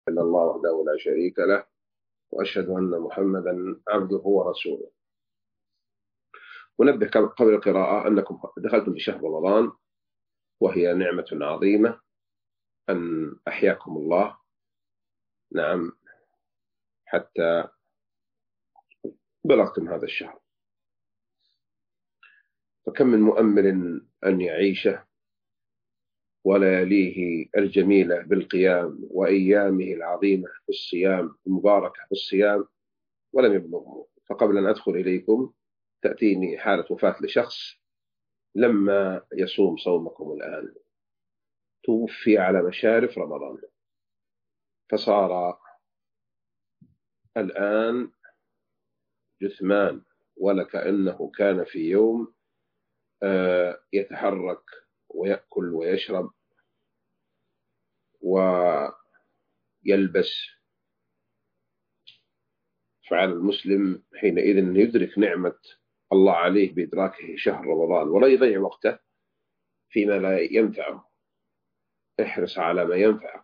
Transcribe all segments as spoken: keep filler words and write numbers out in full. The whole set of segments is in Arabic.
إلا الله وحده لا شريك له، وأشهد أن محمدا عبده ورسوله. ونبه قبل القراءة أنكم دخلتم في شهر رمضان، وهي نعمة عظيمة أن أحياكم الله، نعم، حتى بلغتم هذا الشهر. فكم من مؤمل أن يعيشه ولياليه الجميلة بالقيام وأيامه العظيمة بالصيام المباركة بالصيام ولم يبلغه. فقبل أن أدخل إليكم تأتيني حالة وفاة لشخص لما يصوم صومكم الآن، توفي على مشارف رمضان، فصار الآن جثمان ولكأنه كان في يوم يتحرك ويأكل ويشرب ويلبس. فعلى المسلم حينئذ أن يدرك نعمة الله عليه بإدراكه شهر رمضان، ولا يضيع وقته فيما لا ينفعه. احرص على ما ينفعك.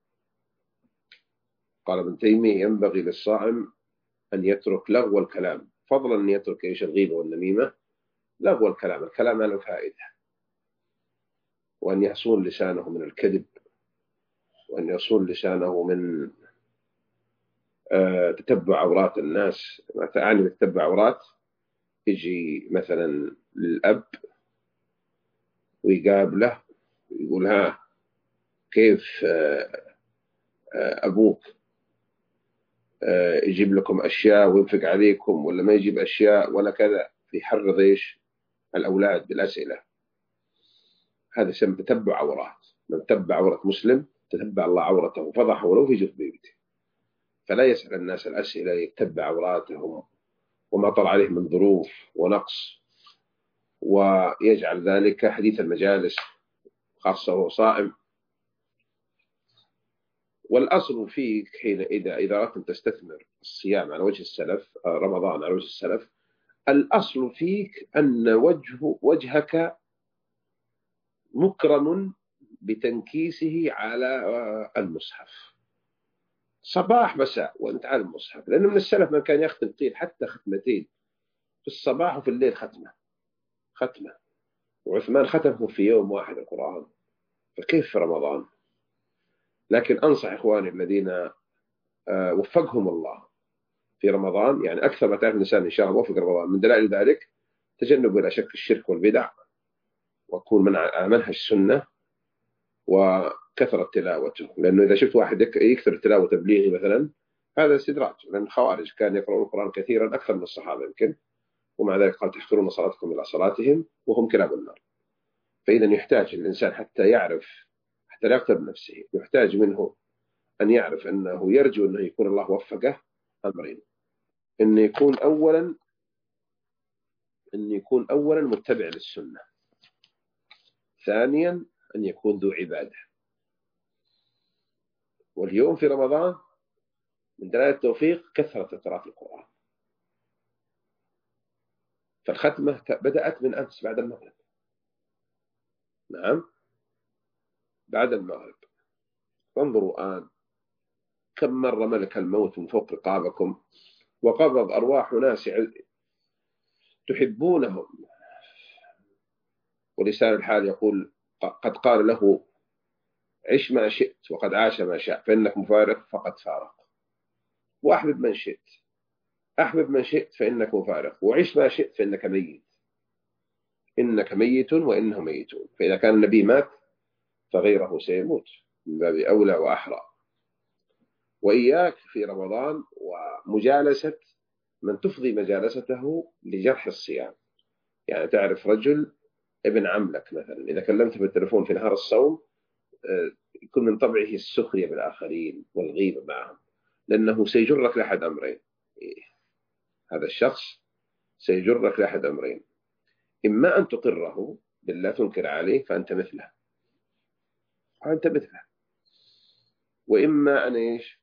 قال ابن تيمية: ينبغي للصائم أن يترك لغو الكلام، فضلا أن يترك إيش الغيبة والنميمة، لغو الكلام، الكلام ما له فائدة، وأن يصون لسانه من الكذب، وأن يصون لسانه من آه تتبع عورات الناس. ما تعني بتتبع عورات؟ يجي مثلا للأب ويقابله ويقول: ها كيف آه آه أبوك آه يجيب لكم أشياء وينفق عليكم، ولا ما يجيب أشياء ولا كذا، يحرض إيش الأولاد بالأسئلة. هذا يسمى تتبع عورات. من تتبع عورة مسلم تتبع الله عورته فضحه ولو في جوف بيته. فلا يسأل الناس الأسئلة يتبع عوراتهم وما طلع عليه من ظروف ونقص، ويجعل ذلك حديث المجالس خاصة وهو صائم. والأصل فيك حينئذ إذا أردت أن تستثمر الصيام على وجه السلف، رمضان على وجه السلف، الأصل فيك أن وجه وجهك مكرم بتنكيسه على المصحف صباح مساء وأنت على المصحف. لأنه من السلف من كان يختم قيل حتى ختمتين في الصباح وفي الليل، ختمة ختمة وعثمان ختمه في يوم واحد القرآن، فكيف في رمضان؟ لكن أنصح إخواني الذين وفقهم الله في رمضان، يعني أكثر ما تعرف الإنسان إن شاء الله وفق رمضان من دلائل ذلك تجنب لا شك الشرك والبدع، وتكون من منهج السنة وكثرة تلاوته. لأنه إذا شفت واحد يكثر تلاوة تبليغي مثلا، هذا استدراج، لأن الخوارج كان يقرؤون القرآن كثيرا أكثر من الصحابة يمكن، ومع ذلك قال: تحقرون صلاتكم إلى صلاتهم وهم كلاب النار. فإذا يحتاج الإنسان حتى يعرف، حتى لا يقتل بنفسه، يحتاج منه أن يعرف أنه يرجو أنه يكون الله وفقه أمرين: أن يكون أولا أن يكون أولا متبع للسنة، ثانيا أن يكون ذو عبادة. واليوم في رمضان من دلائل التوفيق كثرة قراءة القرآن. فالختمة بدأت من أمس بعد المغرب، نعم بعد المغرب. فانظروا الآن كم مرة ملك الموت من فوق رقابكم وقبض أرواح ناس تحبونهم، ولسان الحال يقول: قد قال له عش ما شئت وقد عاش ما شاء، فإنك مفارق فقد فارق. وأحبب من شئت، أحبب من شئت فإنك مفارق، وعش ما شئت فإنك ميت، إنك ميت وإنهم ميتون. فإذا كان النبي مات فغيره سيموت من باب أولى وأحرى. وإياك في رمضان ومجالسة من تفضي مجالسته لجرح الصيام. يعني تعرف رجل ابن عمك مثلا إذا كلمته بالتلفون في نهار الصوم يكون من طبعه السخرية بالآخرين والغيبة معهم، لأنه سيجرك لأحد أمرين. هذا الشخص سيجرك لأحد أمرين: إما أن تقره بالله تنكر عليه فأنت مثله فأنت مثله، وإما أن إيش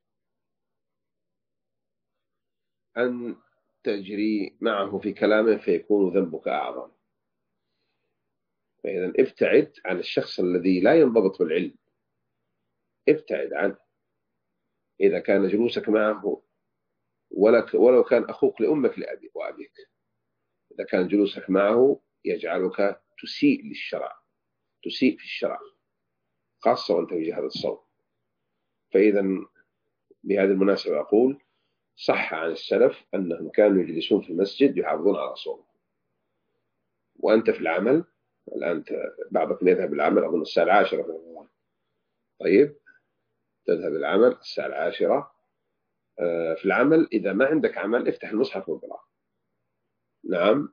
أن تجري معه في كلامه فيكون ذنبك أعظم. فإذا ابتعد عن الشخص الذي لا ينضبط بالعلم، ابتعد عنه. إذا كان جلوسك معه ولك ولو كان أخوك لأمك لأبي وأبيك، إذا كان جلوسك معه يجعلك تسيء للشرع، تسيء في الشرع، خاصة وأنت في جهة الصوم. فإذا بهذه المناسبة أقول صح عن السلف أنهم كانوا يجلسون في المسجد يحافظون على صوم. وأنت في العمل الآن، بعضك يذهب العمل أظن الساعة العاشرة، طيب تذهب العمل الساعة العاشرة، في العمل إذا ما عندك عمل افتح المصحف واقرأ. نعم.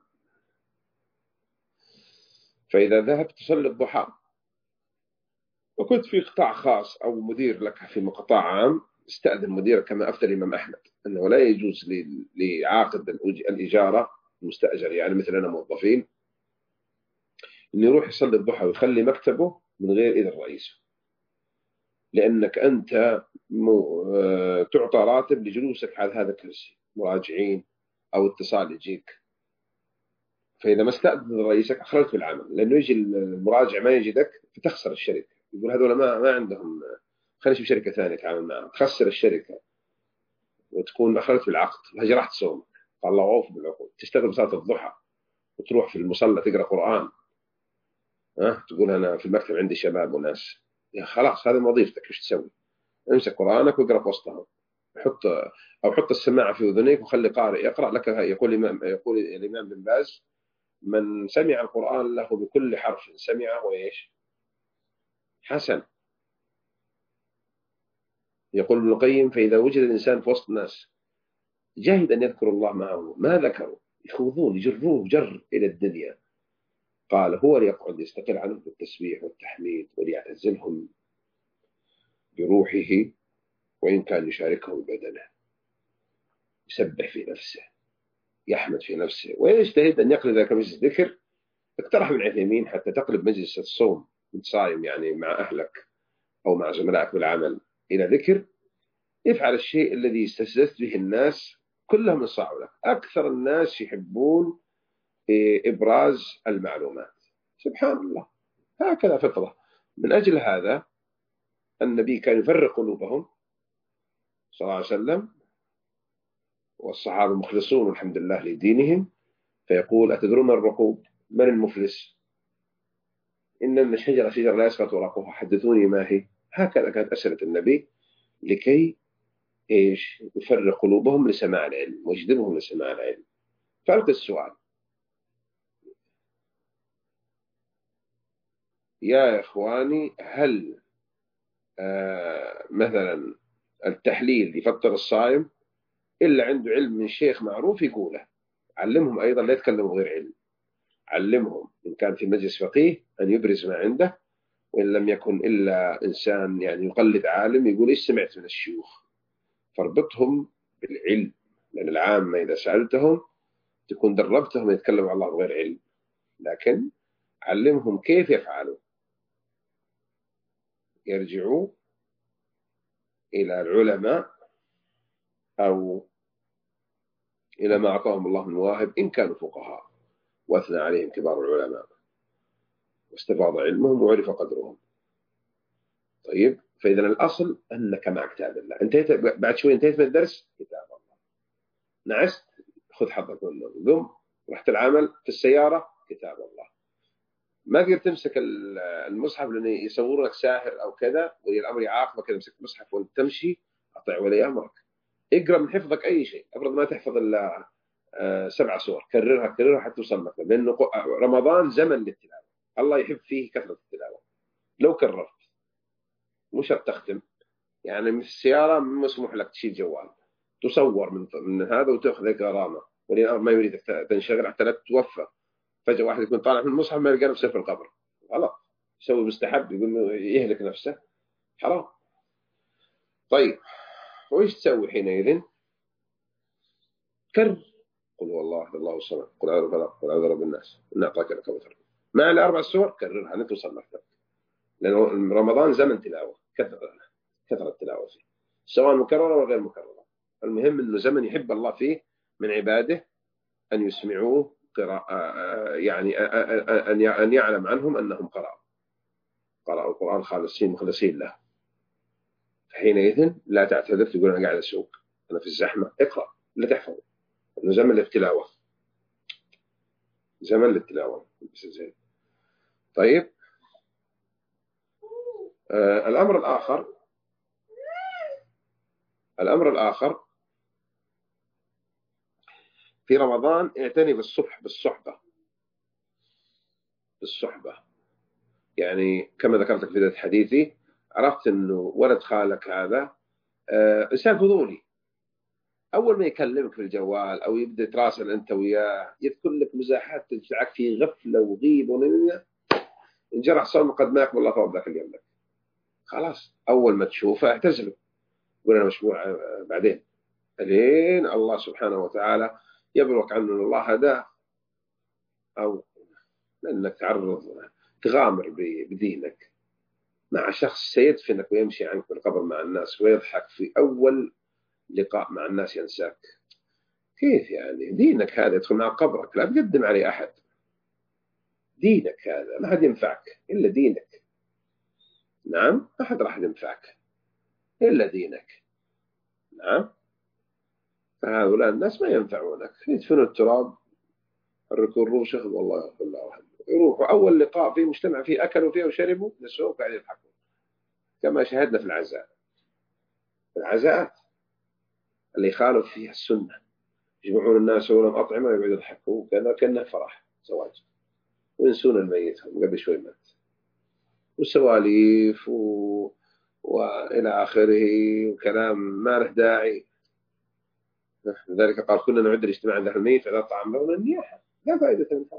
فإذا ذهبت تصلي الضحى وكنت في قطاع خاص أو مدير لك في قطاع عام، استأذن مديرك كما أفتى الإمام أحمد أنه لا يجوز لعاقد الإجارة المستأجر، يعني مثلنا موظفين، أنه يروح يصلي الضحى ويخلي مكتبه من غير إذن رئيسه، لأنك أنت تعطى راتب لجلوسك على هذا الكرسي، مراجعين أو اتصال يجيك. فإذا ما استأذن رئيسك أخرجت في العمل، لأنه يجي المراجع ما يجدك فتخسر الشركة، يقول هذول ما ما عندهم، خلينا نشوف شركة ثانية تعامل معها، تخسر الشركة وتكون أخرجت في العقد وهجرت صومك. قال الله أوف بالعقود. تشتغل صلاة الضحى وتروح في المصلى تقرأ قرآن، ها تقول أنا في المكتب عندي شباب وناس، يا خلاص هذه وظيفتك، إيش تسوي؟ امسك قرآنك واقرأ في وسطهم، حط أو حط السماعة في أذنيك وخلي قارئ يقرأ لك. يقول الإمام يقول الإمام بن باز من سمع القرآن له بكل حرف سمعه وإيش حسن. يقول ابن القيم فإذا وجد الإنسان في وسط الناس جاهد أن يذكر الله معه ما ذكروا، يخوضون يجروه جر إلى الدنيا، قال هو ليقعد يستقل عنه بالتسبيح والتحميد وليعتزلهم بروحه وإن كان يشاركه ببدنه، يسبح في نفسه، يحمد في نفسه، ويجتهد أن يقلب ذلك مجلس الذكر. اقترح ابن عثيمين حتى تقلب مجلس الصوم وانت صايم يعني مع أهلك أو مع زملائك بالعمل إلى ذكر، افعل الشيء الذي يستزدت به الناس كلهم ينصاعوا لك. أكثر الناس يحبون إبراز المعلومات، سبحان الله، هكذا فطرة. من أجل هذا النبي كان يفرق قلوبهم صلى الله عليه وسلم، والصحابة مخلصون الحمد لله لدينهم، فيقول أتدرون الرقوب من المفلس؟ إن الشجرة شجرة لا يسقط ورقها، حدثوني ما هي. هكذا كانت أسئلة النبي لكي إيش يفرق قلوبهم لسماع العلم ويجذبهم لسماع العلم. فألقي السؤال يا إخواني، هل آه مثلا التحليل يفطر الصائم إلا عنده علم من شيخ معروف يقوله؟ علمهم أيضا لا يتكلموا غير علم، علمهم إن كان في مجلس فقيه أن يبرز ما عنده، وإن لم يكن إلا إنسان يعني يقلد عالم يقول إيش سمعت من الشيوخ، فاربطهم بالعلم. لأن العامة إذا سألتهم تكون دربتهم يتكلموا عن الله بغير علم، لكن علمهم كيف يفعلوا، يرجعوا إلى العلماء أو إلى ما أعطاهم الله من مواهب إن كانوا فقهاء وأثنى عليهم كبار العلماء واستفاض علمهم وعرف قدرهم. طيب، فإذا الأصل أنك مع كتاب الله. انتهيت بعد شوي، انتهيت من الدرس كتاب الله، نعست خذ حظك منه، قم رحت العمل في السيارة كتاب الله، ما قدرت تمسك المصحف لأنه يصورونك ساحر أو كذا ولي الأمر يعاقبك إذا مسكت المصحف وأنت تمشي، أطيع ولي أمرك، اقرأ من حفظك أي شيء، أفرض ما تحفظ إلا سبع سور كررها كررها حتى توصل لك، لأنه رمضان زمن للتلاوة، الله يحب فيه كثرة التلاوة. لو كررت مش هتختم، يعني من السيارة مسموح لك تشيل جوال تصور من من هذا وتأخذ غرامة، ولي الأمر ما يريدك تنشغل حتى لا تتوفى، فجأة واحد يكون طالع من المصحف ما يلقى نفسه في القبر، غلط، يسوي مستحب، يقول يهلك نفسه، حرام. طيب، وإيش تسوي حينئذ؟ كر قل هو الله أحد الله الصمد قل أعوذ بالفلق قل أعوذ برب الناس إن أعطاك الكوثر، مع الأربع سور كررها لتوصل لك، لأنه رمضان زمن تلاوة، كثرة كثرة التلاوة فيه سواء مكررة أو غير مكررة. المهم أنه زمن يحب الله فيه من عباده أن يسمعوه قراءة، يعني أن يعلم عنهم أنهم قرأوا قرأوا القرآن خالصين مخلصين له. حينئذ لا تعتذر تقول أنا قاعد أسوق، أنا في الزحمة. اقرأ لا تحفظ، إنه زمن للتلاوة، زمن للتلاوة. طيب آه الأمر الآخر الأمر الآخر في رمضان اعتني بالصبح بالصحبة بالصحبة يعني كما ذكرت في بداية حديثي، عرفت أنه ولد خالك هذا آه إنسان فضولي، أول ما يكلمك في الجوال أو يبدأ تراسل أنت وياه يذكر لك مزاحات تدفعك في غفلة وغيب ونمية، إن جرح صوم قد ما يقبل الله ثواب ذاك اليوم لك. خلاص أول ما تشوفه اعتزله، قول أنا مشبوع بعدين، لين الله سبحانه وتعالى يبلغ عنه أن الله هداه، أو لأنك تعرض تغامر بدينك مع شخص سيدفنك ويمشي عنك بالقبر مع الناس ويضحك في أول لقاء مع الناس ينساك. كيف يعني؟ دينك هذا يدخل مع قبرك، لا تقدم عليه أحد. دينك هذا ما حد ينفعك إلا دينك. نعم ما حد راح ينفعك إلا دينك. نعم فهؤلاء الناس ما ينفعونك، يدفنوا التراب، الركون روشه والله يغفر الله عنه، يروحوا أول لقاء في مجتمع فيه أكلوا فيه وشربوا نسوه قاعد يضحكوا، كما شاهدنا في العزاء. العزاءات اللي يخالف فيها السنة يجمعون الناس ولهم أطعمة ويقعدوا يضحكوا كأنه كأنه فرح زواج، وينسون الميت قبل شوي مات، وسواليف و... وإلى آخره وكلام ما له داعي. لذلك قال كنا نعد الاجتماع عند أهل الميت فإذا طعم لهم النياحة، لا فائدة منها،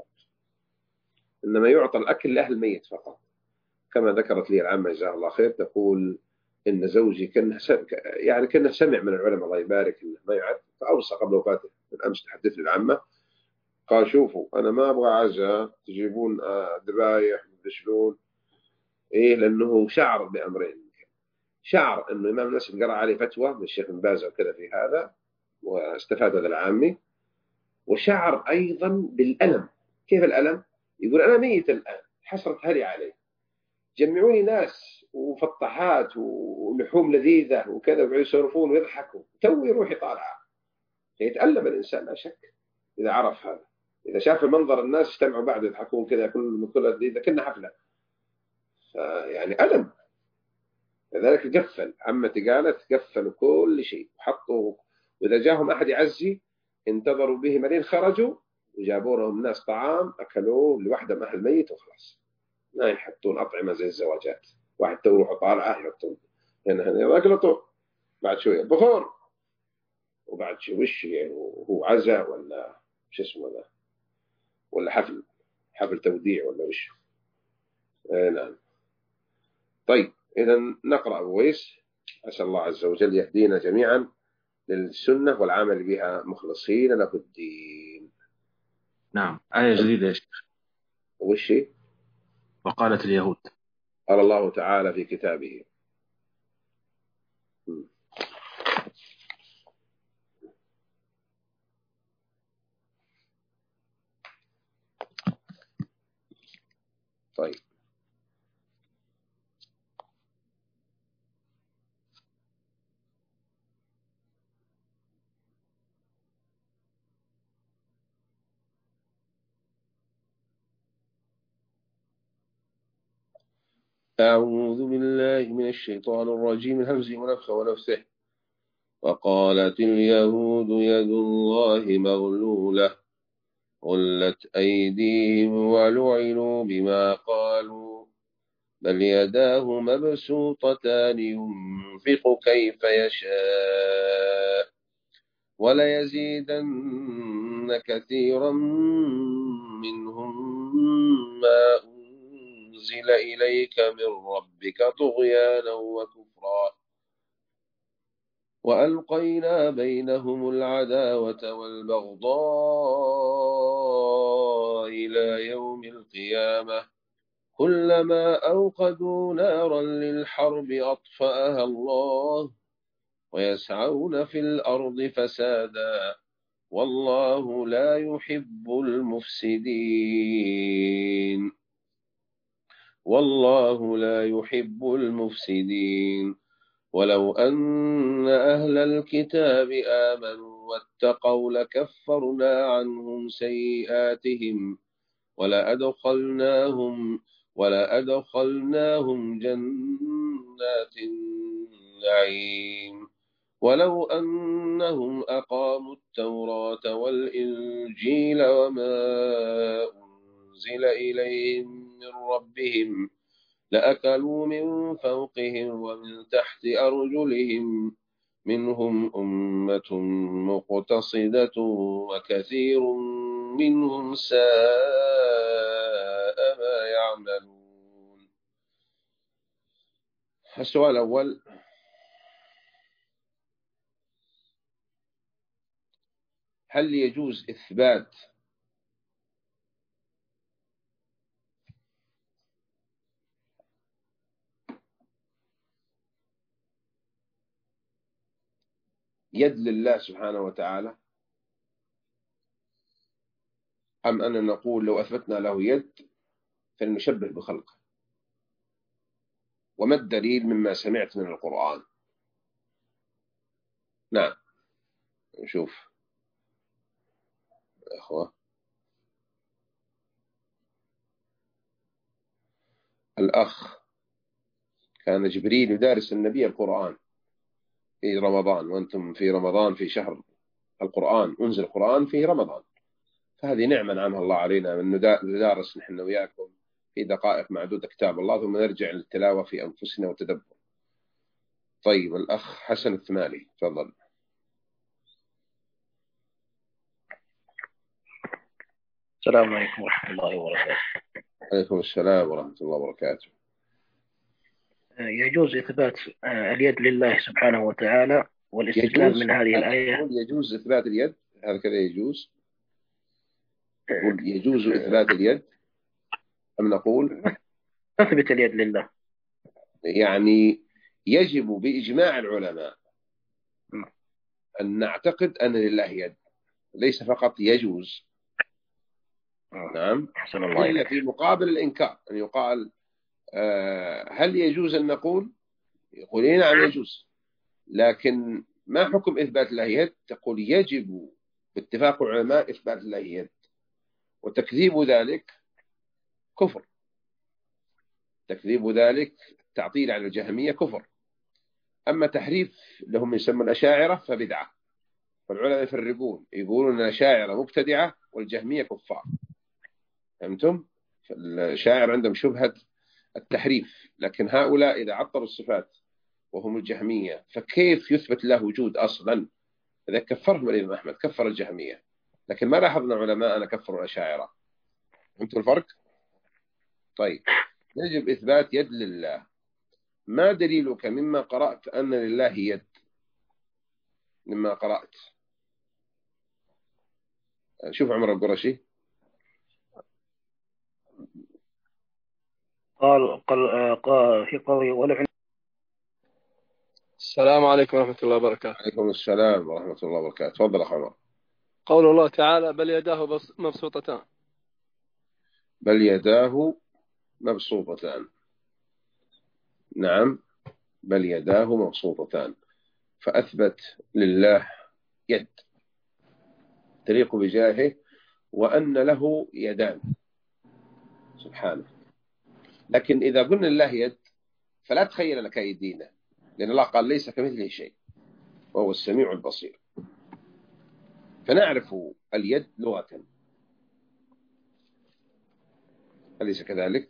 إنما يعطى الأكل لأهل الميت فقط. كما ذكرت لي العامة جزاها الله خير، تقول إن زوجي كان يعني كان سمع من العلماء الله يبارك إنه ما يعد، فأوصى قبل وفاته بالأمس تحدث للعامة قال شوفوا أنا ما أبغى عزاء تجيبون ذبايح وتشلون إيه، لأنه شعر بأمرين. شعر أنه إمام الناس قرأ عليه فتوى من الشيخ بن باز وكذا في هذا واستفاد هذا العامي، وشعر أيضا بالألم. كيف الألم؟ يقول أنا ميت الآن، حسرة هلي علي، جمعوني ناس وفطحات ولحوم لذيذة وكذا وقعدوا يسولفون ويضحكوا، توي روحي طالعة. يتألم الإنسان لا شك إذا عرف هذا، إذا شاف المنظر الناس اجتمعوا بعد يضحكون كذا كل كل لذيذة كنا حفلة، يعني ألم. لذلك قفل، عمتي قالت قفلوا كل شيء وحطوا، وإذا جاهم أحد يعزي انتظروا به ملين خرجوا وجابوا لهم ناس طعام أكلوه لوحده مع الميت وخلاص، ما يحطون أطعمة زي الزواجات، واحد تروح طالعة يحطون هنا هنا وأقلطوا بعد شوية بخور، وبعد شوي وش يعني هو عزاء ولا شو اسمه ذا ولا حفل حفل توديع ولا وش. آه نعم. طيب إذا نقرأ بويس، أسأل الله عز وجل يهدينا جميعا للسنة والعمل بها مخلصين له الدين. نعم آية جديدة يا شيخ. وش وقالت اليهود، قال الله تعالى في كتابه طيب أعوذ بالله من الشيطان الرجيم من همزه ونفخه ونفثه. وقالت اليهود يد الله مغلولة غلت أيديهم ولعنوا بما قالوا بل يداه مبسوطتان ينفق كيف يشاء وليزيدن كثيرا منهم ما أنزل إليك من ربك طغيانا وكفرا وألقينا بينهم العداوة والبغضاء إلى يوم القيامة كلما أوقدوا نارا للحرب أطفأها الله ويسعون في الأرض فسادا والله لا يحب المفسدين والله لا يحب المفسدين ولو أن أهل الكتاب آمنوا واتقوا لكفرنا عنهم سيئاتهم ولأدخلناهم ولأدخلناهم جنات النعيم ولو أنهم أقاموا التوراة والإنجيل وما أنزل إليهم من ربهم لأكلوا من فوقهم ومن تحت أرجلهم منهم أمة مقتصدة وكثير منهم ساء ما يعملون. السؤال الأول: هل يجوز إثبات يد لله سبحانه وتعالى، أم أن نقول لو أثبتنا له يد فلنشبه بخلقه؟ وما الدليل مما سمعت من القرآن؟ نعم، نشوف أخوة. الأخ: كان جبريل يدارس النبي القرآن في رمضان، وأنتم في رمضان في شهر القرآن، أنزل القرآن في رمضان، فهذه نعمة نعمها الله علينا من ندارس نحن وياكم في دقائق معدودة كتاب الله ثم نرجع للتلاوة في أنفسنا وتدبر. طيب، الأخ حسن الثمالي، تفضل. السلام عليكم ورحمة الله وبركاته. عليكم السلام ورحمة الله وبركاته. يجوز إثبات اليد لله سبحانه وتعالى والاستدلال من هذه الآية؟ يجوز إثبات اليد، هذا كذا يجوز؟ نقول يجوز إثبات اليد أم نقول نثبت اليد لله؟ يعني يجب بإجماع العلماء أن نعتقد أن لله يد، ليس فقط يجوز. نعم، أحسن الله إلا إليك. في مقابل الإنكار أن يقال آه هل يجوز أن نقول؟ يقول إيه نعم يجوز، لكن ما حكم إثبات الله يد؟ تقول يجب باتفاق العلماء إثبات الله يد، وتكذيب ذلك كفر، تكذيب ذلك تعطيل على الجهمية كفر. أما تحريف لهم يسمى الأشاعرة فبدعة، فالعلماء يفرقون، يقولون أن الأشاعرة مبتدعة والجهمية كفار. فهمتم؟ الأشاعرة عندهم شبهة التحريف، لكن هؤلاء إذا عطلوا الصفات وهم الجهمية فكيف يثبت له وجود أصلا؟ إذا كفرهم الإمام أحمد كفر الجهمية، لكن ما لاحظنا علماء أنا كفروا الأشاعرة. فهمتوا الفرق؟ طيب، يجب إثبات يد لله. ما دليلك مما قرأت أن لله يد؟ مما قرأت، شوف عمر القرشي قال قال, قال في قوله ولو. السلام عليكم ورحمة الله وبركاته. عليكم السلام ورحمة الله وبركاته. تفضل أخ عمر. قول الله تعالى بل يداه مبسوطتان. بل يداه مبسوطتان. نعم، بل يداه مبسوطتان، فأثبت لله يد تليق بجاهه وأن له يدان سبحانه. لكن إذا قلنا لله يد فلا تخيل لك يدينا، لأن الله قال ليس كمثله شيء وهو السميع البصير، فنعرف اليد لغة، أليس كذلك؟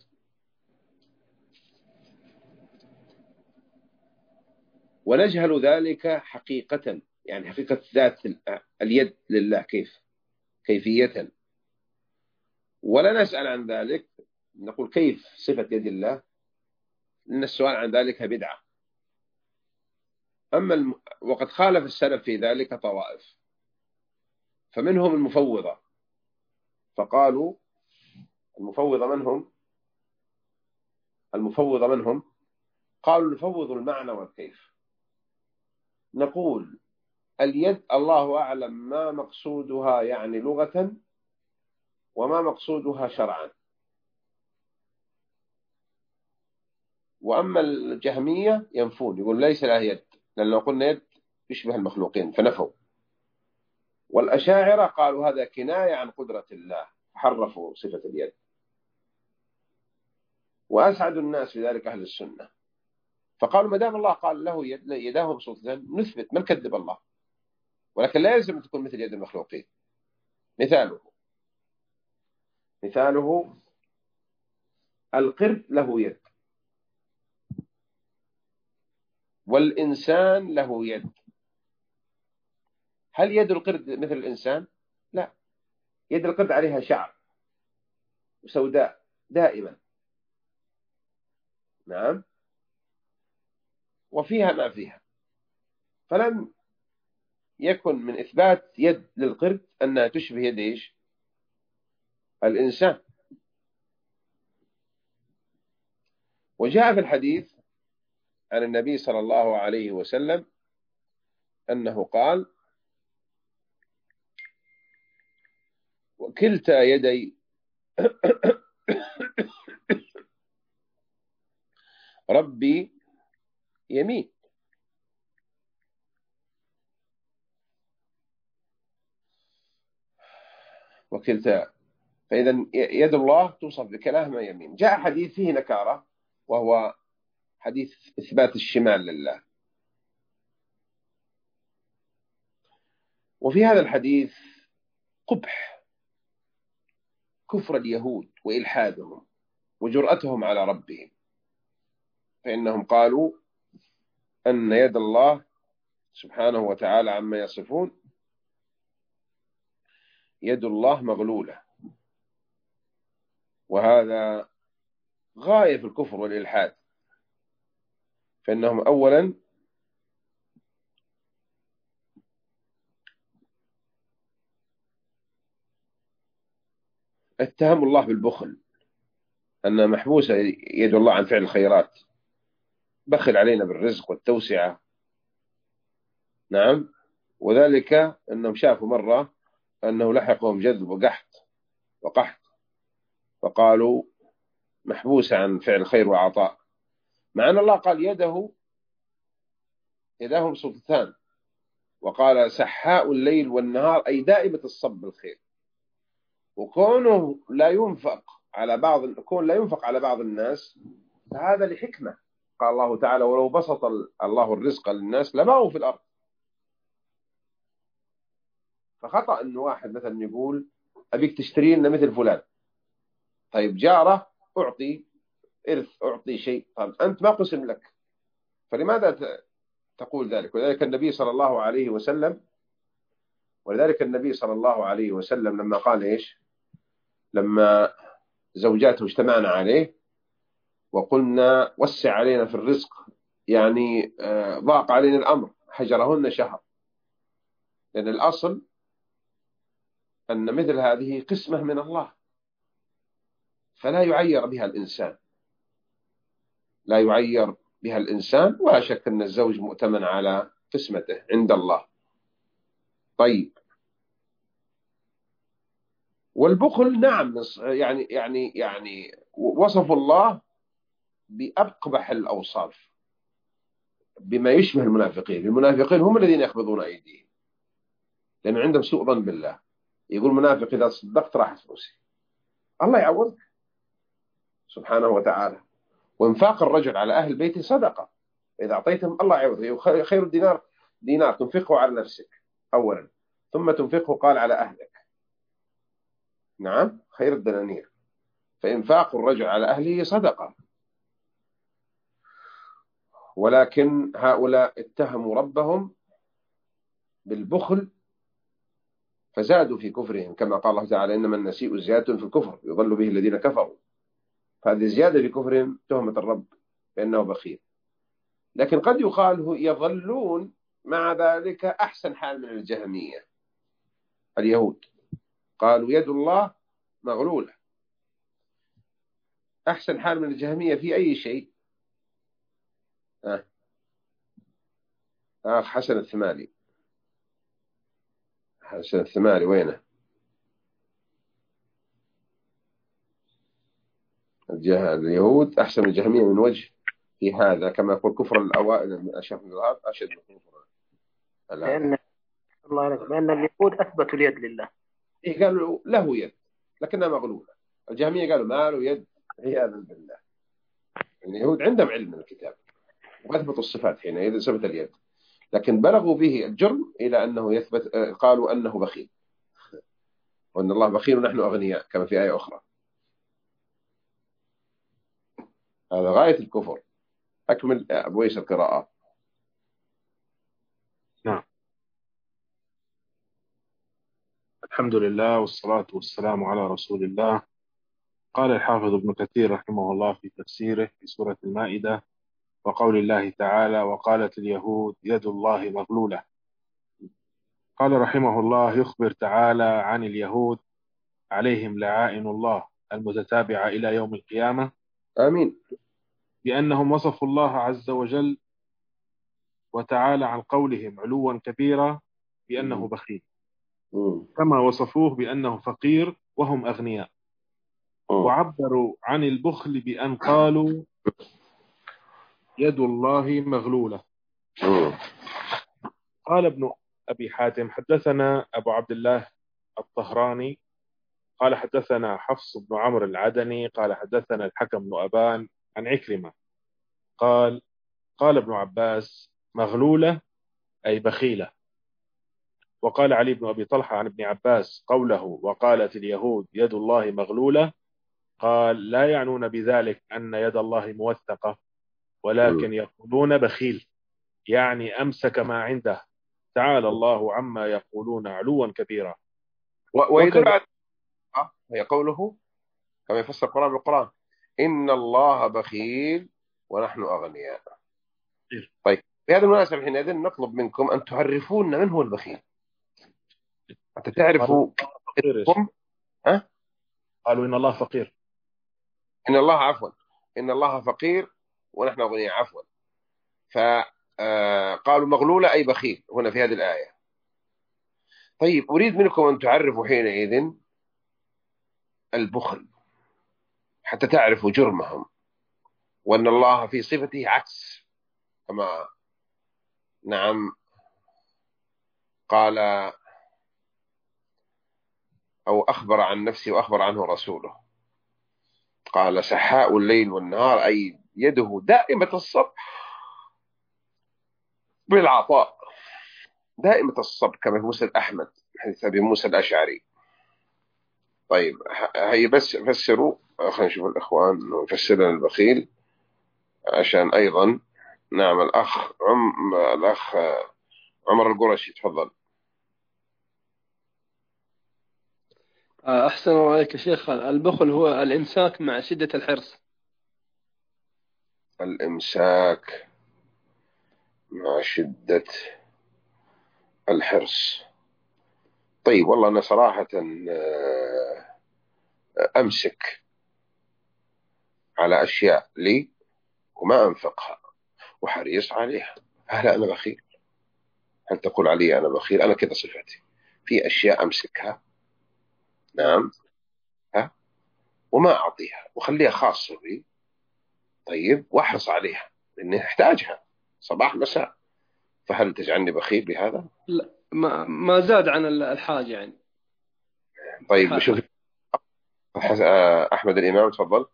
ونجهل ذلك حقيقة، يعني حقيقة ذات اليد لله كيف كيفية، ولا نسأل عن ذلك، نقول كيف صفة يد الله، إن السؤال عن ذلك بدعة. أما الم... وقد خالف السلف في ذلك طوائف، فمنهم المفوضة، فقالوا المفوضة منهم المفوضة منهم قالوا نفوض المعنى والكيف. نقول اليد الله أعلم ما مقصودها يعني لغة وما مقصودها شرعا، وأما الجهمية ينفون، يقول ليس لها يد، لأن لو قلنا يد يشبه المخلوقين فنفوا. والأشاعرة قالوا هذا كناية عن قدرة الله، حرفوا صفة اليد. وأسعد الناس في ذلك أهل السنة، فقالوا ما دام الله قال له يد يداه مبسوطتان نثبت، ما نكذب الله، ولكن لا يلزم أن تكون مثل يد المخلوقين. مثاله مثاله القرد له يد، والإنسان له يد. هل يد القرد مثل الإنسان؟ لا، يد القرد عليها شعر وسوداء دائما، نعم، وفيها ما فيها، فلم يكن من إثبات يد للقرد أنها تشبه يد إيش؟ الإنسان. وجاء في الحديث عن النبي صلى الله عليه وسلم أنه قال وكلتا يدي ربي يمين. وكلتا، فإذا يد الله توصف بكلاهما يمين. جاء حديث فيه نكارة، وهو حديث إثبات الشمال لله. وفي هذا الحديث قبح كفر اليهود وإلحادهم وجرأتهم على ربهم، فإنهم قالوا أن يد الله سبحانه وتعالى عما يصفون يد الله مغلولة، وهذا غاية في الكفر والإلحاد. فإنهم أولا اتهموا الله بالبخل، أن محبوسة يد الله عن فعل الخيرات، بخل علينا بالرزق والتوسعة، نعم. وذلك أنهم شافوا مرة أنه لحقهم جذب وقحط وقحط فقالوا محبوسة عن فعل الخير وعطاء، مع أن الله قال يده يداه مبسوطتان، وقال سحاء الليل والنهار، أي دائمة الصب بالخير. وكونه لا ينفق على بعض كون لا ينفق على بعض الناس فهذا لحكمة. قال الله تعالى ولو بسط الله الرزق للناس لبغوا في الأرض. فخطأ أن واحد مثلا يقول أبيك تشتري لنا مثل فلان، طيب جارة أعطي إرث أعطي شيء، طيب أنت ما قسم لك، فلماذا تقول ذلك؟ ولذلك النبي صلى الله عليه وسلم ولذلك النبي صلى الله عليه وسلم لما قال إيش، لما زوجاته اجتمعنا عليه وقلنا وسع علينا في الرزق، يعني ضاق علينا الأمر، حجرهن شهر، لأن الأصل أن مثل هذه قسمة من الله، فلا يعير بها الإنسان لا يعير بها الإنسان ولا شك أن الزوج مؤتمن على قسمته عند الله. طيب، والبخل نعم، يعني يعني يعني وصف الله بأقبح الأوصاف، بما يشبه المنافقين. المنافقين هم الذين يقبضون أيديهم، لأن عندهم سوء ظن بالله. يقول منافق إذا صدقت راحت فلوسي، الله يعوضك سبحانه وتعالى. وانفاق الرجل على أهل بيته صدقة، إذا أعطيتهم الله يعوضك. خير الدينار دينار تنفقه على نفسك أولا، ثم تنفقه قال على أهلك، نعم، خير الدنانير. فإنفاق الرجل على أهله صدقة. ولكن هؤلاء اتهموا ربهم بالبخل فزادوا في كفرهم، كما قال الله تعالى إنما النسيء زيادة في الكفر يضل به الذين كفروا. فهذه زيادة في كفرهم تهمة الرب بأنه بخيل. لكن قد يقال يظلون مع ذلك أحسن حال من الجهمية. اليهود قالوا يد الله مغلولة، أحسن حال من الجهمية في أي شيء. آه. آه حسن الثمالي حسن الثمالي وينه؟ اليهود أحسن من الجهمية من وجه، في هذا كما يقول كفر الأوائل من أشد من الأرض أشد من كفر الآن. لأن الله عليك لأن اليهود أثبتوا اليد لله. إيه قالوا له يد لكنها مغلولة. الجهمية قالوا ما له يد عياذا بالله. اليهود عندهم علم من الكتاب وأثبتوا الصفات حينئذ ثبت اليد، لكن بلغوا به الجرم إلى أنه يثبت، قالوا أنه بخيل وأن الله بخيل ونحن أغنياء كما في آية أخرى. هذا غاية الكفر. أكمل أبو ويس القراءة. نعم. الحمد لله والصلاة والسلام على رسول الله. قال الحافظ ابن كثير رحمه الله في تفسيره في سورة المائدة وقول الله تعالى وقالت اليهود يد الله مغلولة. قال رحمه الله يخبر تعالى عن اليهود عليهم لعائن الله المتتابعة إلى يوم القيامة، آمين. بأنهم وصفوا الله عز وجل وتعالى عن قولهم علوا كبيرا بأنه بخيل، كما وصفوه بأنه فقير وهم أغنياء، وعبروا عن البخل بأن قالوا يد الله مغلولة. قال ابن أبي حاتم حدثنا أبو عبد الله الطهراني قال حدثنا حفص بن عمرو العدني قال حدثنا الحكم بن أبان عن عكرمة قال قال ابن عباس مغلولة أي بخيلة. وقال علي بن أبي طلحة عن ابن عباس قوله وقالت اليهود يد الله مغلولة، قال لا يعنون بذلك أن يد الله موثقة، ولكن يقولون بخيل يعني أمسك ما عنده، تعالى الله عما يقولون علوا كبيرا. ويدل على هي قوله كما يفسر القرآن بالقرآن إن الله بخيل ونحن أغنياء. طيب في هذا المناسبة حينئذ نطلب منكم أن تعرفون من هو البخيل. أنت تعرفوا قالوا, ها؟ قالوا إن الله فقير. إن الله عفوا إن الله فقير ونحن أغنياء عفوا. فقالوا مغلولة أي بخيل هنا في هذه الآية. طيب أريد منكم أن تعرفوا حينئذ البخل حتى تعرفوا جرمهم، وأن الله في صفته عكس كما نعم قال أو أخبر عن نفسه وأخبر عنه رسوله. قال سحاء الليل والنهار أي يده دائمة الصبر بالعطاء، دائمة الصبر كما في مسند أحمد حديث أبي موسى الأشعري. طيب هي بس فسروا، خلينا نشوف الإخوان يفسر لنا البخيل عشان أيضا. نعم الأخ عم الأخ عمر القرشي تفضل. أحسن الله عليك يا شيخ. البخل هو الإمساك مع شدة الحرص. الإمساك مع شدة الحرص. طيب والله أنا صراحة أمسك على أشياء لي وما أنفقها وحريص عليها، هل أنا بخيل؟ هل تقول علي أنا بخيل؟ أنا كده صفتي في أشياء أمسكها نعم ها وما أعطيها وخليها خاصة بي، طيب وأحرص عليها لأني أحتاجها صباح مساء، فهل تجعلني بخيل بهذا؟ لا، ما ما زاد عن الحاجة يعني. طيب نشوف أحمد الإمام تفضل.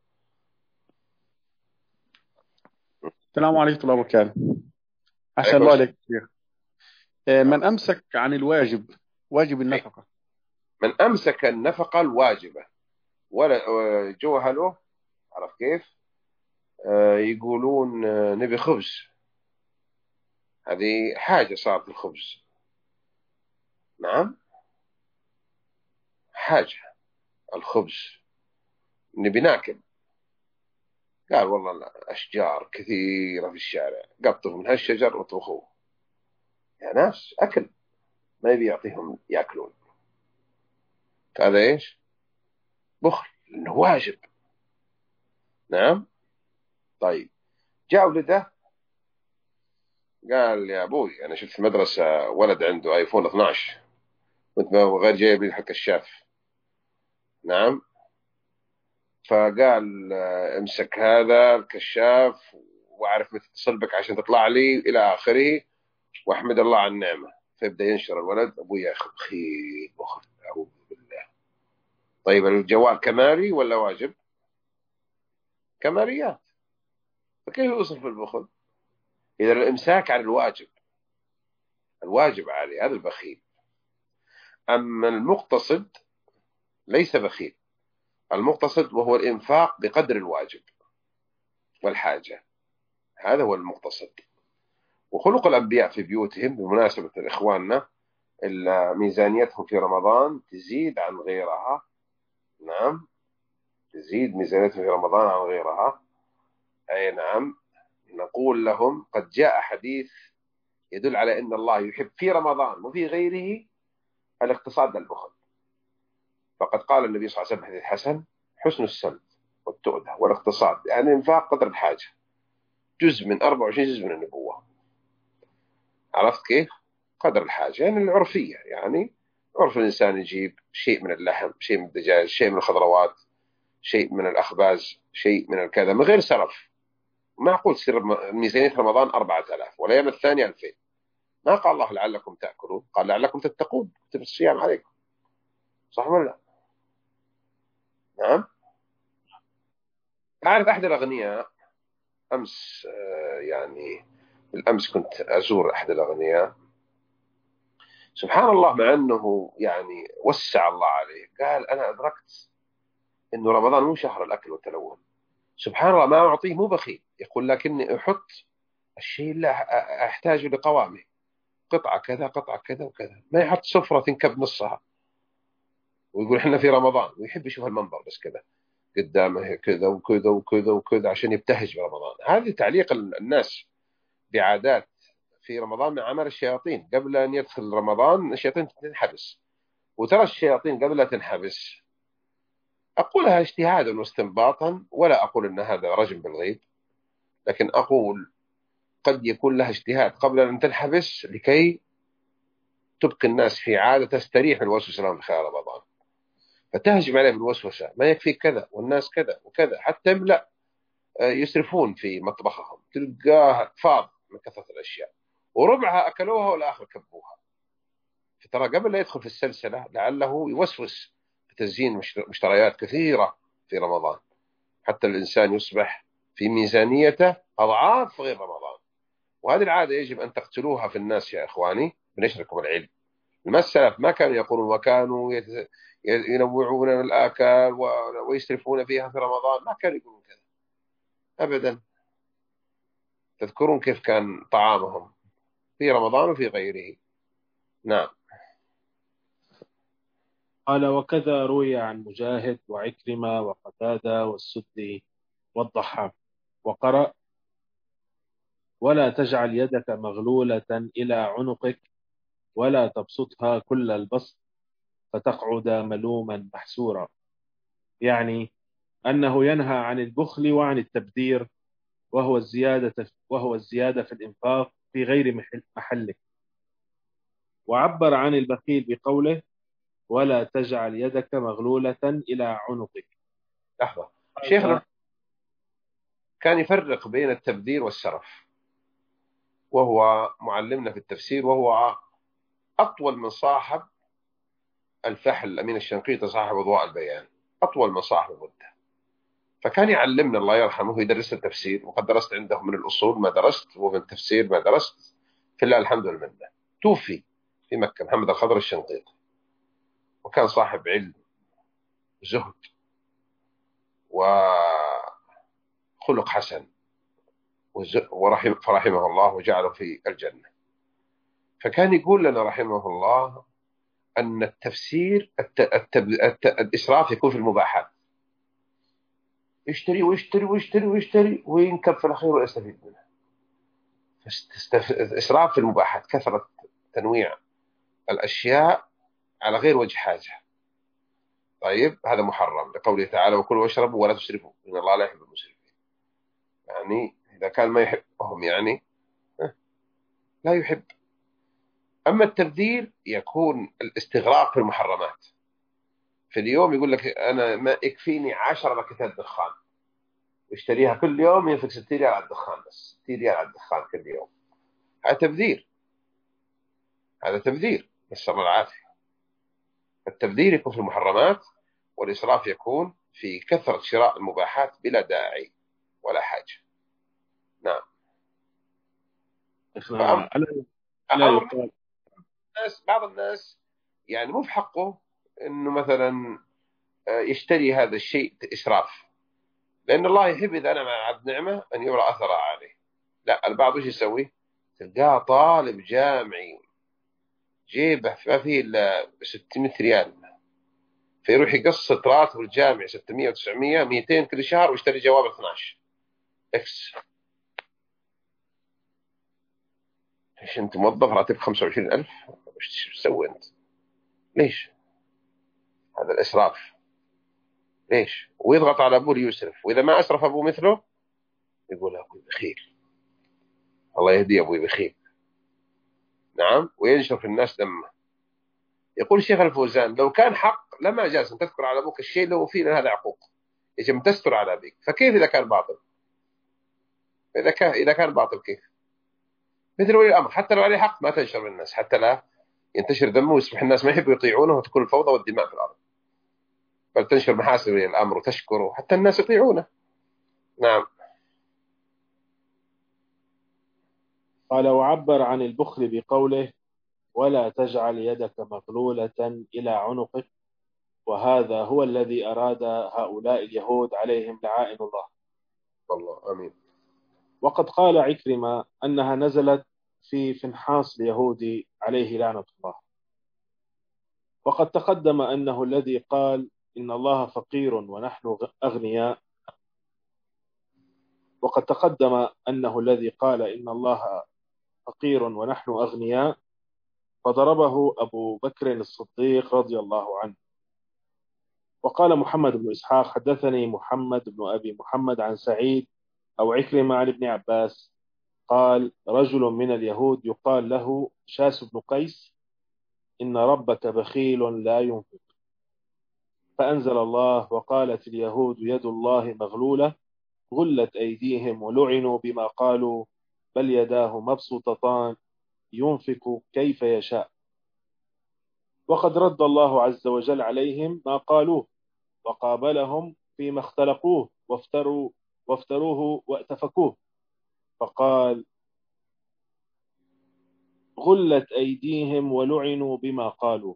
السلام عليكم ورحمة الله وبركاته. أحسن الله عليك شيخ. من أمسك عن الواجب واجب النفقة. من أمسك النفقة الواجبة ولا جوهله عرف كيف آه يقولون آه نبي خبز، هذه حاجة صارت الخبز نعم حاجة الخبز نبي ناكل. قال والله لا أشجار كثيرة في الشارع قطفوا من هالشجر وطبخوه، يا ناس أكل ما يبي يعطيهم يأكلون، هذا إيش؟ بخل إنه واجب نعم. طيب جاء ولده قال يا أبوي أنا شفت في مدرسة ولد عنده آيفون اثنا عشر وانت ما غير جايب لي حق الشاف نعم، فقال امسك هذا الكشاف وأعرف متى أتصل بك عشان تطلع لي إلى آخره، وأحمد الله على النعمة. فيبدأ ينشر الولد: أبوي يا أخي بخيل بخل، أعوذ بالله. طيب الجوال كمالي ولا واجب؟ كماليات، فكيف يوصف البخل؟ إذا الإمساك عن الواجب، الواجب عليه، هذا البخيل. أما المقتصد ليس بخيل، المقتصد وهو الإنفاق بقدر الواجب والحاجة، هذا هو المقتصد. وخلق الأنبياء في بيوتهم بمناسبة إخواننا إلا ميزانيتهم في رمضان تزيد عن غيرها. نعم، تزيد ميزانيتهم في رمضان عن غيرها. أي نعم، نقول لهم قد جاء حديث يدل على أن الله يحب في رمضان وفي غيره الاقتصاد للبخل. فقد قال النبي صلى الله عليه وسلم حديث حسن: حسن السمت والتؤدة والاقتصاد، يعني انفاق قدر الحاجة، جزء من أربعة وعشرين جزء من النبوة. عرفت كيف؟ قدر الحاجة يعني العرفية، يعني عرف الإنسان يجيب شيء من اللحم، شيء من الدجاج، شيء من الخضروات، شيء من الأخباز، شيء من الكذا، من غير سرف. معقول تصير ميزانية رمضان أربعة آلاف والأيام الثانية ألفين. ما قال الله لعلكم تأكلون، قال لعلكم تتقون، كتب الصيام عليكم. صح ولا لا؟ نعم. أعرف أحد الأغنياء أمس، يعني بالأمس كنت أزور أحد الأغنياء، سبحان الله، مع أنه يعني وسع الله عليه، قال: أنا أدركت أنه رمضان مو شهر الأكل والتلون. سبحان الله، ما أعطيه مو بخيل، يقول لكني أحط الشيء اللي أحتاجه لقوامه، قطعة كذا قطعة كذا وكذا، ما يحط سفرة تنكب نصها ويقول إحنا في رمضان، ويحب يشوف المنظر بس كذا قدامه كذا وكذا وكذا وكذا عشان يبتهج برمضان. هذه تعليق الناس بعادات في رمضان من عمل الشياطين. قبل أن يدخل رمضان الشياطين تنحبس، وترى الشياطين قبل لا تنحبس، أقولها اجتهادا واستنباطا، ولا أقول أن هذا رجم بالغيب، لكن أقول قد يكون لها اجتهاد قبل أن تنحبس لكي تبقي الناس في عادة تستريح من الوسوسة لهم في خلال رمضان، فتهجم عليه بالوسوسة: ما يكفي كذا والناس كذا وكذا، حتى يملأ يسرفون في مطبخهم، تلقاه فاض من كثرة الأشياء، وربعها أكلوها والآخر كبوها. فترى قبل لا يدخل في السلسلة لعله يوسوس بتزيين مشتريات كثيرة في رمضان، حتى الإنسان يصبح في ميزانيته أضعاف غير رمضان. وهذه العادة يجب أن تقتلوها في الناس يا إخواني بنشركم العلم. السلف ما كانوا يقولون وكانوا ينوعون الآكل ويسرفون فيها في رمضان، ما كانوا يقولون كذا أبدا. تذكرون كيف كان طعامهم في رمضان وفي غيره. نعم. قال: وكذا روي عن مجاهد وعكرمة وقتادة والسدي والضحاك، وقرأ: ولا تجعل يدك مغلولة إلى عنقك ولا تبسطها كل البسط فتقعد ملوما محسورا، يعني أنه ينهى عن البخل وعن التبذير، وهو الزيادة وهو الزيادة في الإنفاق في غير محله. وعبر عن البخيل بقوله: ولا تجعل يدك مغلولة إلى عنقك. لحظة، شيخنا كان يفرق بين التبذير والسرف، وهو معلمنا في التفسير، وهو أطول من صاحب الفحل الأمين الشنقيطي صاحب أضواء البيان، أطول من صاحب مدة. فكان يعلمنا الله يرحمه، يدرس التفسير، وقد درست عنده من الأصول ما درست ومن التفسير ما درست، في الله الحمد لله. توفي في مكة محمد الخضر الشنقيطي، وكان صاحب علم زهد وخلق حسن ورحم فرحمه الله وجعله في الجنة. فكان يقول لنا رحمه الله أن التفسير الت... الت... الت... الإسراف يكون في المباحات، يشتري ويشتري ويشتري ويشتري وينكب في الأخير ويستفيد منه. إسراف في المباحات، كثرة تنويع الأشياء على غير وجه حاجة. طيب هذا محرم لقوله تعالى: وكلوا واشربوا ولا تسرفوا إن الله لا يحب المسرفين. يعني إذا كان ما يحبهم يعني لا يحب. أما التبذير يكون الاستغراق في المحرمات. في اليوم يقول لك أنا ما يكفيني عشر باكيتات دخان، ويشتريها كل يوم ينفق ستين ريال على الدخان، بس ستين ريال على الدخان كل يوم. هذا تبذير، هذا تبذير، نسأل الله العافية. التبذير يكون في المحرمات، والإسراف يكون في كثرة شراء المباحات بلا داعي ولا حاجة. نعم. ألا ألا يقال الناس بعض الناس يعني مو في حقه إنه مثلا يشتري هذا الشيء إسراف، لأن الله يحب إذا أنا مع عبد نعمة أن يرى أثرها عليه. لا، البعض وش يسوي؟ تلقاه طالب جامعي جيبه ما فيه إلا ستمائة ريال، فيروح يقسط راتب الجامعي ستمائة وتسعمائة مئتين كل شهر ويشتري جواب اثناشر اكس. ايش انت موظف راتب خمسة وعشرين ألف؟ ايش تسوي انت؟ ليش؟ هذا الاسراف. ليش؟ ويضغط على ابوه ليسرف، واذا ما اسرف ابوه مثله يقول ابوي بخيل، الله يهدي ابوي بخيل. نعم. وينشر في الناس دمه. يقول الشيخ الفوزان لو كان حق لما جاز ان تذكر على ابوك الشيء لو فيه هذا عقوق، يجب تستر على ابيك، فكيف اذا كان باطل؟ اذا كان اذا كان باطل كيف؟ مثل ولي الامر حتى لو عليه حق ما تنشر بالناس، حتى لا ينتشر دمه ويصبح الناس ما يحبوا يطيعونه وتكون الفوضى والدماء في الارض، بل تنشر محاسن ولي الامر وتشكره حتى الناس يطيعونه. نعم. قال وعبر عن البخل بقوله ولا تجعل يدك مغلولة إلى عنقك، وهذا هو الذي أراد هؤلاء اليهود عليهم لعائن الله. والله امين. وقد قال عكرمة أنها نزلت في فنحاس اليهودي عليه لعنة الله. وقد تقدم أنه الذي قال إن الله فقير ونحن أغنياء وقد تقدم أنه الذي قال إن الله فقير ونحن أغنياء فضربه أبو بكر الصديق رضي الله عنه. وقال محمد بن إسحاق حدثني محمد بن أبي محمد عن سعيد أو عكرمة عن ابن عباس قال رجل من اليهود يقال له شاس بن قيس إن ربك بخيل لا ينفق، فأنزل الله وقالت اليهود يد الله مغلولة غلت أيديهم ولعنوا بما قالوا بل يداه مبسوطتان ينفق كيف يشاء. وقد رد الله عز وجل عليهم ما قالوه وقابلهم فيما اختلقوه وافتروا وافتروه واتفكوه، فقال غلت أيديهم ولعنوا بما قالوا.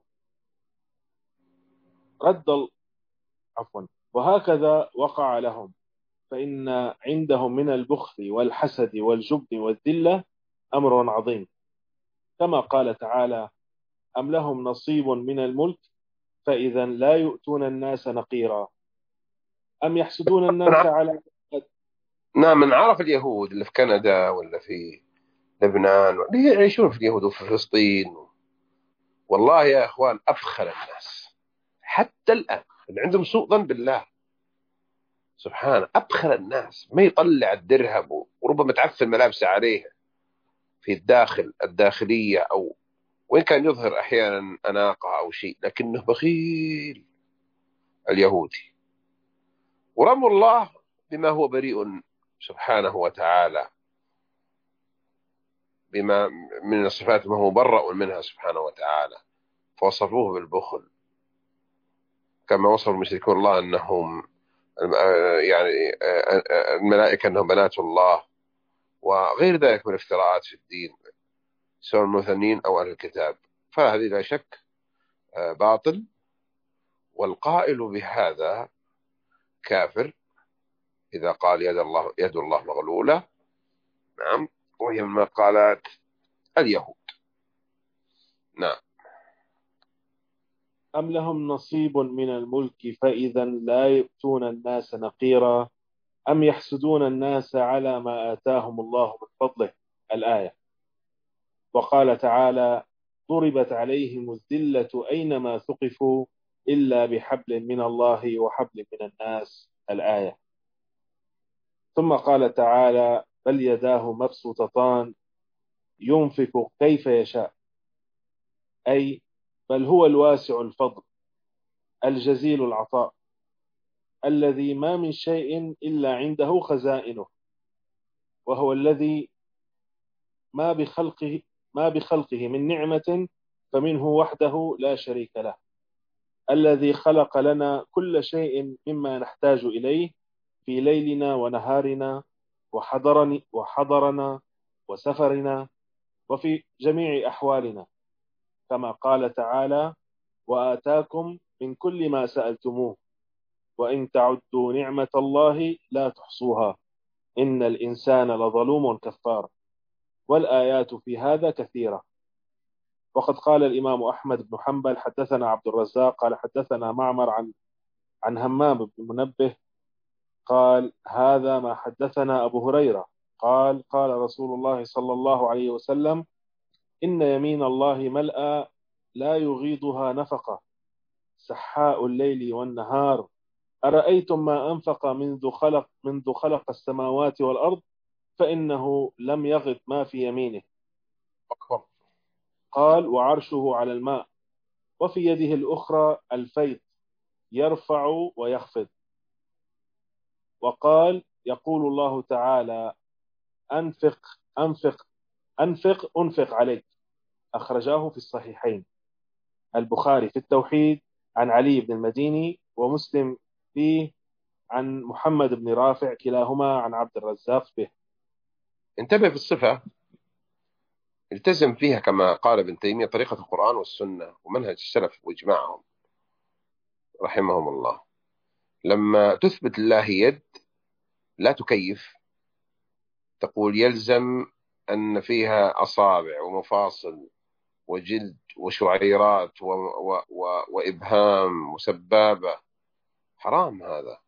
رد ال... عفوا وهكذا وقع لهم، فإن عندهم من البخل والحسد والجبن والذلة أمر عظيم، كما قال تعالى أم لهم نصيب من الملك فإذا لا يؤتون الناس نقيرا أم يحسدون الناس على. نعم. من عرف اليهود اللي في كندا ولا في لبنان اللي يعيشون في اليهود وفي فلسطين، والله يا أخوان أفخر الناس حتى الآن اللي عندهم سوء ظن بالله سبحانه، أبخل الناس، ما يطلع الدرهم وربما تعفن ملابسه عليها في الداخل الداخلية، أو وإن كان يظهر أحيانا أناقة أو شيء لكنه بخيل اليهودي. ورموا الله بما هو بريء سبحانه وتعالى، بما من الصفات ما هو برأ منها سبحانه وتعالى، فوصفوه بالبخل كما وصف المشركون الله أنهم يعني الملائكة أنهم بنات الله وغير ذلك من الافتراءات في الدين سواء المثنين أو أهل الكتاب. فهذه لا شك باطل، والقائل بهذا كافر إذا قال يد الله يد الله مغلولة. نعم. وهي من مقالات اليهود. نعم. أم لهم نصيب من الملك فإذا لا يؤتون الناس نقيرا أم يحسدون الناس على ما آتاهم الله من فضله الآية. وقال تعالى ضربت عليهم الذلة أينما ثقفوا إلا بحبل من الله وحبل من الناس الآية. ثم قال تعالى بل يداه مبسوطتان ينفق كيف يشاء، أي بل هو الواسع الفضل الجزيل العطاء الذي ما من شيء إلا عنده خزائنه، وهو الذي ما بخلقه ما بخلقه من نعمة فمنه وحده لا شريك له، الذي خلق لنا كل شيء مما نحتاج إليه في ليلنا ونهارنا وحضرني وحضرنا وسفرنا وفي جميع أحوالنا، كما قال تعالى: وآتاكم من كل ما سألتموه وإن تعدوا نعمة الله لا تحصوها إن الإنسان لظلوم كفار. والآيات في هذا كثيرة. وقد قال الإمام أحمد بن حنبل: حدثنا عبد الرزاق قال حدثنا معمر عن عن همام بن منبه قال: هذا ما حدثنا أبو هريرة قال: قال رسول الله صلى الله عليه وسلم: إن يمين الله ملأى لا يغيضها نفقة، سحاء الليل والنهار، أرأيتم ما أنفق منذ خلق منذ خلق السماوات والأرض فإنه لم يغض ما في يمينه. قال: وعرشه على الماء، وفي يده الأخرى الفيض يرفع ويخفض. وقال: يقول الله تعالى: أنفق أنفق أنفق أنفق عليك. أخرجاه في الصحيحين، البخاري في التوحيد عن علي بن المديني، ومسلم فيه عن محمد بن رافع، كلاهما عن عبد الرزاق به. انتبه في الصفة، التزم فيها كما قال ابن تيمية طريقة القرآن والسنة ومنهج السلف وإجماعهم رحمهم الله. لما تثبت الله يد لا تكيف، تقول يلزم أن فيها أصابع ومفاصل وجلد وشعيرات و... و... و... وإبهام وسبابة، حرام هذا.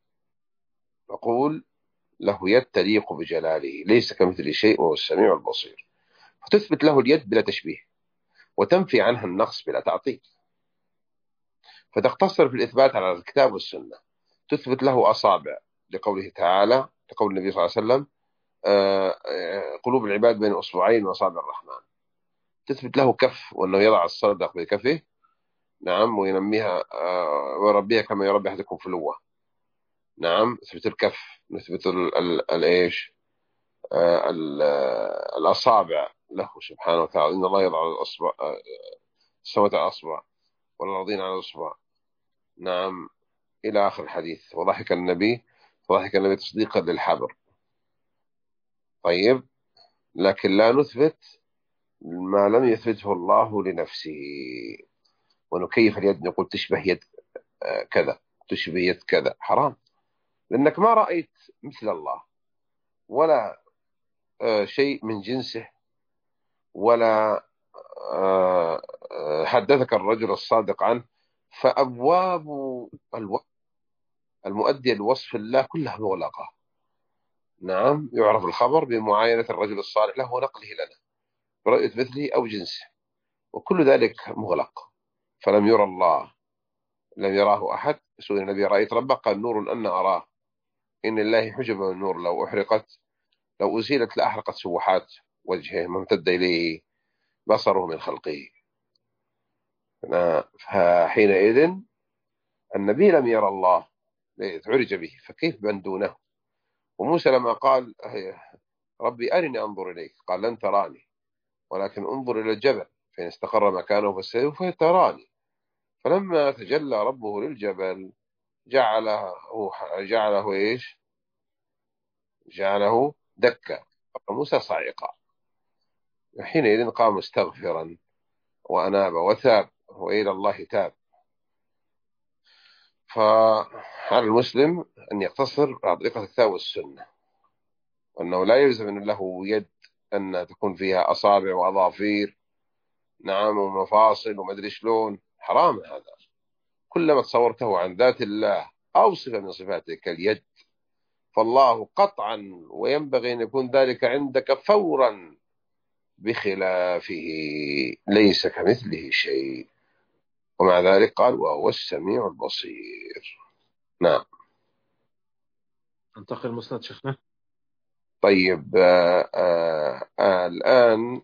أقول له يد تليق بجلاله، ليس كمثل شيء وهو السميع البصير، فتثبت له اليد بلا تشبيه وتنفي عنها النقص بلا تعطيل، فتقتصر في الإثبات على الكتاب والسنة. تثبت له أصابع لقوله تعالى، لقول النبي صلى الله عليه وسلم: قلوب العباد بين أصبعين وأصابع الرحمن. تثبت له كف، وأنه يضع الصدق بكفه، نعم، وينميها ويربيها كما يربي أحدكم فلوة، نعم. نثبت الكف، نثبت الإيش الأصابع له سبحانه وتعالى، إن الله يضع الأصبع السماوات على الأصبع والأرضين على الأصبع، نعم، إلى آخر الحديث. وضحك النبي وضحك النبي تصديقا للحبر. طيب، لكن لا نثبت ما لم يثبته الله لنفسه، ونكيف اليد، نقول تشبه يد كذا، تشبه يد كذا، حرام، لأنك ما رأيت مثل الله ولا شيء من جنسه، ولا حدثك الرجل الصادق عنه. فأبواب المؤدية لوصف الله كلها مغلقة، نعم. يعرف الخبر بمعاينة الرجل الصالح له ونقله لنا برؤية مثله أو جنسه، وكل ذلك مغلق. فلم يرى الله، لم يراه أحد. سئل النبي: رأيت ربك؟ قال: نور أن أراه، إن الله حجب من النور، لو أحرقت لو أزيلت لأحرقت سبحات وجهه ما امتد إليه بصره من خلقه. فحينئذ النبي لم يرى الله، عرج به، فكيف من دونه؟ وموسى لما قال: ربي أرني أنظر إليك، قال: لن تراني ولكن انظر إلى الجبل فإن استقر مكانه فسوف تراني. فلما تجلى ربه للجبل جعله جعله إيش جعله دكا، موسى صاعقا. حينئذ قام مستغفرا وأناب وتاب، وإلى الله تاب. فعلى المسلم أن يقتصر على طريقة الكتاب والسنة، وأنه لا يلزم أن له يد أن تكون فيها أصابع وأظافير، نعم، ومفاصل ومدري شلون، حرام هذا. كلما تصورته عن ذات الله أو صفة من صفاته كاليد، فالله قطعا وينبغي أن يكون ذلك عندك فورا بخلافه، ليس كمثله شيء، ومع ذلك قال: وهو السميع البصير. نعم. انتقل المسند شيخنا. طيب، آآ آآ الآن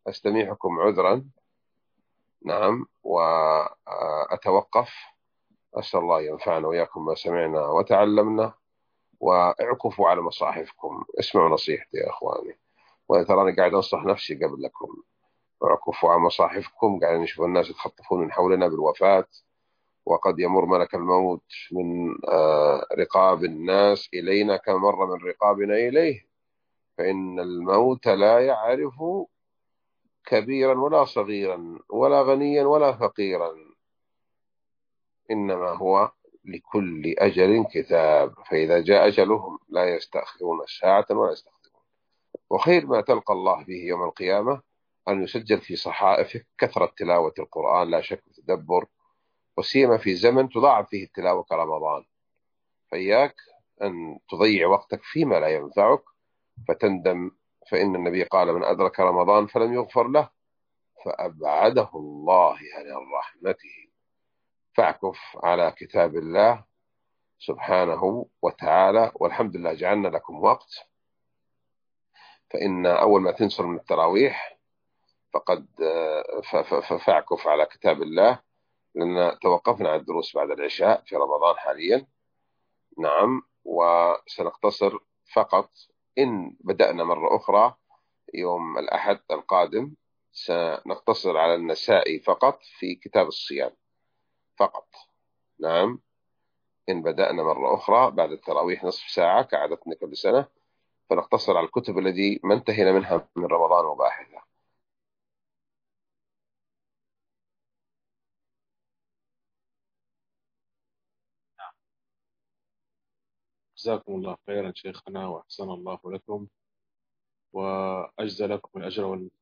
أستميحكم عذرا، نعم، وأتوقف أسأل الله ينفعنا وإياكم ما سمعنا وتعلمنا. واعكفوا على مصاحفكم، اسمعوا نصيحتي يا أخواني، وأنا تراني قاعد أنصح نفسي قبلكم. اعكفوا على مصاحفكم، قاعد نشوف الناس يتخطفون من حولنا بالوفاة، وقد يمر ملك الموت من آه، رقاب الناس إلينا كما مر من رقابنا إليه. فإن الموت لا يعرف كبيرا ولا صغيرا ولا غنيا ولا فقيرا، إنما هو لكل أجل كتاب، فإذا جاء أجلهم لا يستأخرون ساعة ولا يستقدمون. وخير ما تلقى الله به يوم القيامة أن يسجل في صحائفك كثرة تلاوة القرآن، لا شك وتدبر، وسيما في زمن تضاعف فيه التلاوة كرمضان. فإياك أن تضيع وقتك فيما لا ينفعك فتندم، فإن النبي قال: من أدرك رمضان فلم يغفر له فأبعده الله عن رحمته. فاعكف على كتاب الله سبحانه وتعالى، والحمد لله جعلنا لكم وقت. فإن أول ما تنصر من التراويح فقد فاعكف على كتاب الله، لأن توقفنا عن الدروس بعد العشاء في رمضان حاليا. نعم، وسنقتصر فقط إن بدأنا مرة أخرى يوم الأحد القادم، سنقتصر على النسائي فقط في كتاب الصيام فقط. نعم، إن بدأنا مرة أخرى بعد التراويح نصف ساعة كعادتنا كل سنة، فنقتصر على الكتب التي ما انتهينا منها من رمضان وباحثها. جزاكم الله خيرا شيخنا، وأحسن الله لكم، وأجزل لكم الأجر